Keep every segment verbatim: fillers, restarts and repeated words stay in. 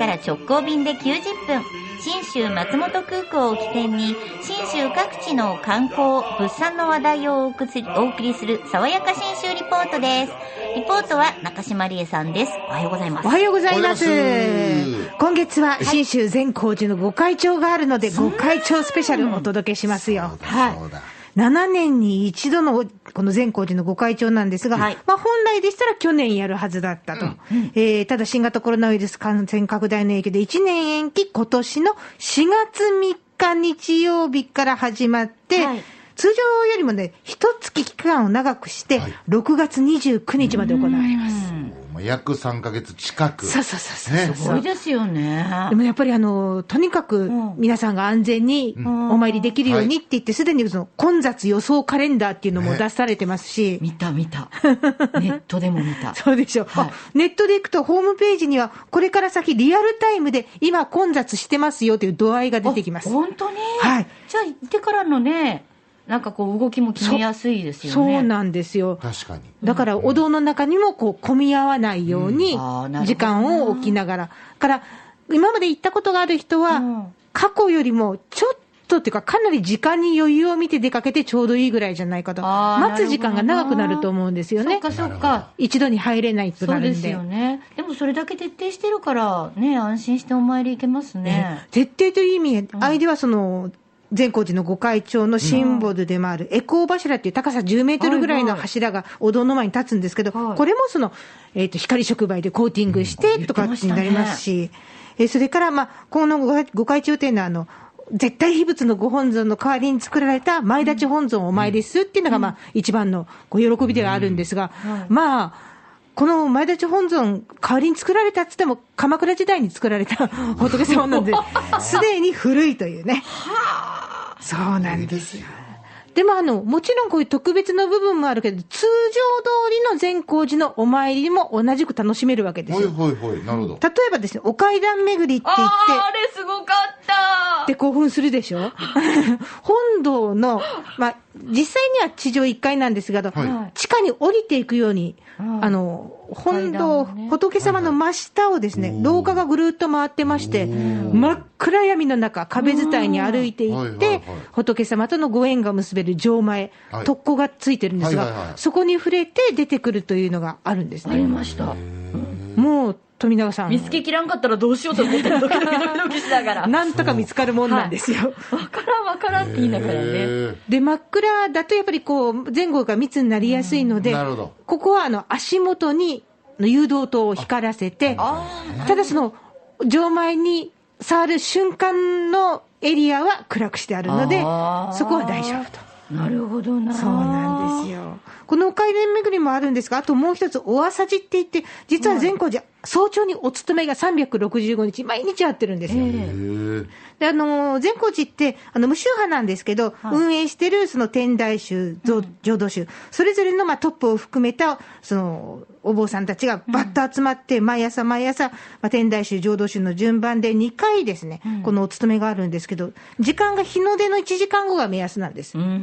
から直行便できゅうじゅっぷん、信州松本空港を起点に信州各地の観光物産の話題をお送りする爽やか信州リポートです。リポートは中島理恵さんです。おはようございます。 おはようございます。今月は信州善光寺の御開帳があるので、御開帳スペシャルをお届けしますよ。はい。ななねんに一度のこの善光寺の御開帳なんですが、はい、まあ、本来でしたら去年やるはずだったと、うんうん、えー、ただ新型コロナウイルス感染拡大の影響でいちねん延期、今年のしがつみっか日曜日から始まって、はい、通常よりもね一月期間を長くして、はい、ろくがつにじゅうくにちまで行われます。 約さんかげつ近く。 そうそうそうそう、 ね、すごいですよね。 でもやっぱりあのとにかく皆さんが安全にお参りできるようにって言って、すでにその混雑予想カレンダーっていうのも出されてますし、 ね、見た見たネットでも見たそうでしょう、はい、ネットで行くとホームページにはこれから先リアルタイムで今混雑してますよという度合いが出てきます。 本当に、 はい、 じゃあ行ってからのね、なんかこう動きも決めやすいですよね。 そうなんですよ。 確かに。 だからお堂の中にもこう混み合わないように時間を置きながら、から今まで行ったことがある人は過去よりもちょっとっていうかかなり時間に余裕を見て出かけてちょうどいいぐらいじゃないかと。待つ時間が長くなると思うんですよね。 そっかそっか。 一度に入れないとなるんで。 そうですよね。でもそれだけ徹底してるからね、安心してお参り行けますね。ね、 徹底という意味、相手はその善光寺の御開帳のシンボルでもある回向柱っていう高さじゅうメートルぐらいの柱がお堂の前に立つんですけど、はいはい、これもその、えーと、光触媒でコーティングしてとかになりますし、うんね、えー、それから、まあ、この御開帳というのはあの絶対秘仏のご本尊の代わりに作られた前立ち本尊をお参りするっていうのが、まあ、一番のご喜びではあるんですが、うんはい、まあこの前立ち本尊代わりに作られたっつっても鎌倉時代に作られた仏様なんですでに古いというねそうなんですよ。でもあのもちろんこういう特別な部分もあるけど、通常通りの善光寺のお参りも同じく楽しめるわけですよ。 はいはいはい、なるほど。 例えばですね、お階段巡りって言って、 あ, あれすごかったって興奮するでしょ本堂の、まあ、実際には地上いっかいなんですが、はい、地下に降りていくように、はい、あの本堂、ね、仏様の真下をですね、はいはい、廊下がぐるっと回ってまして、真っ暗闇の中壁伝いに歩いていって、はいはいはい、仏様とのご縁が結べる錠前、はい、特攻がついてるんですが、はいはいはい、そこに触れて出てくるというのがあるんですね。 ありました。 もう富永さん見つけきらんかったらどうしようと思ってドキドキドキドキしながらなんとか見つかるもんなんですよ。 わ、はい、からんわからんって言いながらね。 で真っ暗だとやっぱりこう前後が密になりやすいので、ここはあの足元に誘導灯を光らせて、ただその錠前に触る瞬間のエリアは暗くしてあるので、そこは大丈夫と。 なるほどな。 そうなんですよ。このお階段巡りもあるんですが、あともう一つお朝事って言って、実は善光寺、早朝にお勤めがさんびゃくろくじゅうごにち毎日やってるんですよ。であの善光寺ってあの無宗派なんですけど、はい、運営してるその天台宗、浄土宗、それぞれのまあトップを含めたそのお坊さんたちがバッと集まって、毎朝毎朝、まあ、天台宗浄土宗の順番でにかいですね、うん、このお勤めがあるんですけど、時間が日の出のいちじかんごが目安なんです。うん、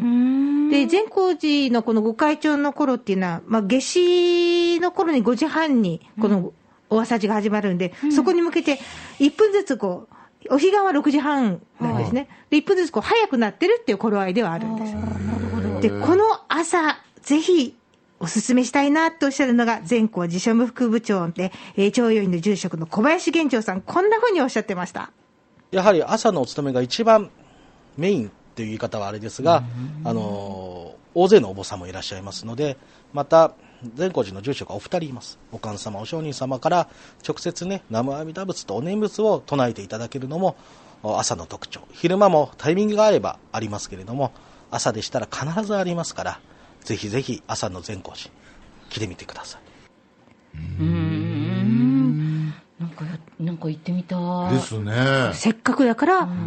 で善光寺のこの御開帳の頃っていうのは、まあ、夏至の頃にごじはんにこのお朝事が始まるんで、うん、そこに向けていっぷんずつこうお彼岸はろくじはんなんですね、はい、でいっぷんずつこう早くなってるっていう頃合いではあるんです。なるほど。でこの朝ぜひおすすめしたいなとおっしゃるのが善光寺庶務副部長で、えー、長陽院の住職の小林玄長さん、こんなふうにおっしゃってました。 やはり朝のお勤めが一番メインという言い方はあれですが、あの大勢のお坊さんもいらっしゃいますので、また善光寺の住職がお二人います。お官様、お上人様から直接ね、南無阿弥陀仏とお念仏を唱えていただけるのも朝の特徴。昼間もタイミングがあればありますけれども、朝でしたら必ずありますから、ぜひぜひ朝の善光寺来てみてください。 うーん、なんかなんか行ってみたいですね。 せっかくだから、うん、あの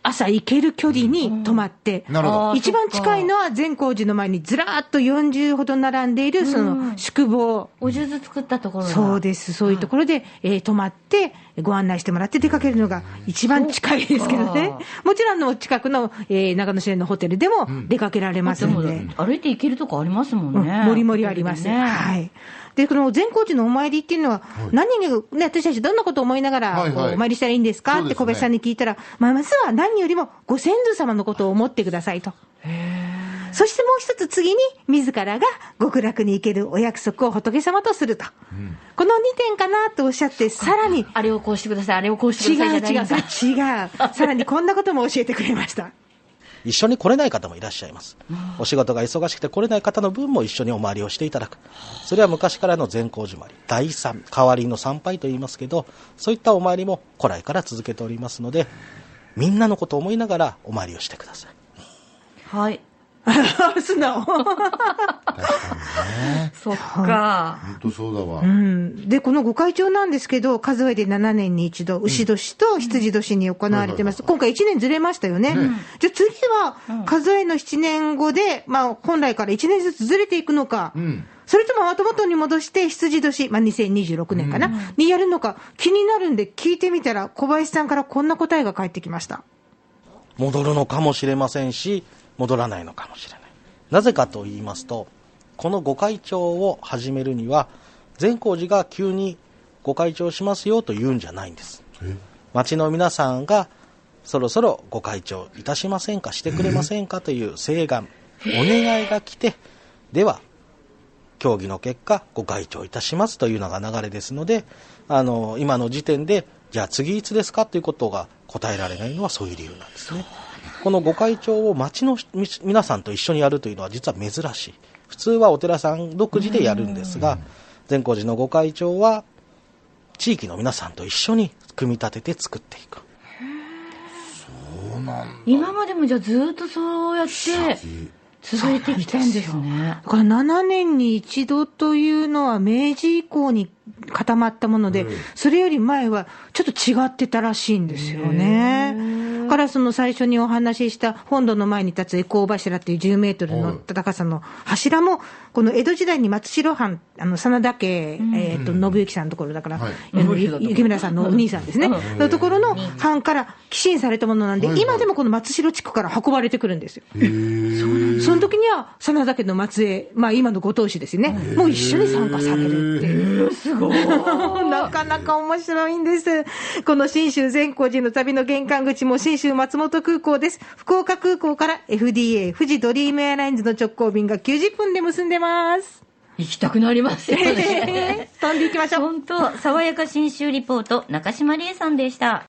朝行ける距離に泊まって、 なるほど。 一番近いのは善光寺の前にずらーっとよんじゅうほど並んでいるその宿坊。 お数珠作ったところだ。 そうです。そういうところで、えー、泊まってご案内してもらって出かけるのが一番近いですけどね。もちろんの近くの、えー、長野市内のホテルでも出かけられますので。 うん、歩いて行けるとこありますもんね。 もりもりあります。ね、はい。で、この善光寺のお参りっていうのは、何が、ね、私たちどんなことを思いながら、お参りしたらいいんですかって小林さんに聞いたら、まあ、まずは何よりもご先祖様のことを思ってくださいと。そしてもう一つ次に、自らが極楽に行けるお約束を仏様とすると。うん、このにてんかなとおっしゃって、さらに。 あれをこうしてください、あれをこうしてくださいじゃないんだ。 違う違う、それ違う。さらにこんなことも教えてくれました。 一緒に来れない方もいらっしゃいます。お仕事が忙しくて来れない方の分も一緒にお参りをしていただく。それは昔からの善光寺参り、第三、代わりの参拝と言いますけど、そういったお参りも古来から続けておりますので、みんなのことを思いながらお参りをしてください。 はい。 素直。 確かにね。 そっか。 本当そうだわ。 うん。で、この御開帳なんですけど、数えでななねんに一度、牛年と羊年に行われてます。うん、今回いちねんずれましたよね。ね、じゃあ次は、数えのななねんごで、まあ、本来からいちねんずつずれていくのか、うん、それとも後元に戻して羊年、まあ、にせんにじゅうろくねんかな、うん、にやるのか気になるんで聞いてみたら、小林さんからこんな答えが返ってきました。 戻るのかもしれませんし、戻らないのかもしれない。なぜかと言いますと、この御開帳を始めるには、善光寺が急に御開帳しますよと言うんじゃないんです。町の皆さんがそろそろ御開帳いたしませんか、してくれませんかという請願、お願いが来て、では協議の結果御開帳いたしますというのが流れですので、あの今の時点でじゃあ次いつですかということが答えられないのはそういう理由なんですね。この御開帳を町の皆さんと一緒にやるというのは実は珍しい。普通はお寺さん独自でやるんですが、善光寺の御開帳は地域の皆さんと一緒に組み立てて作っていく。 そうなんだ。 今までもじゃあずっとそうやって続いてきたんですね。 だからななねんに一度というのは明治以降に固まったもので、うん、それより前はちょっと違ってたらしいんですよね。からその最初にお話しした本堂の前に立つ回向柱っていうじゅうメートルの高さの柱も、この江戸時代に松代藩、あの真田家、うん、えー、と信行さんのところだから、はい、雪村さんのお兄さんですね、のところの藩から寄進されたものなんで、はいはい、今でもこの松代地区から運ばれてくるんですよ。その時には真田家の末裔、まあ今のご当主ですよね、もう一緒に参加されるっていう。 すごい。 なかなか面白いんです。この信州善光寺の旅の玄関口も信州松本空港です。福岡空港から エフディーエー 富士ドリームエアラインズの直行便がきゅうじゅっぷんで結んでます。 行きたくなりますよね。 飛んでいきましょう。 本当、爽やか信州リポート、中島理恵さんでした。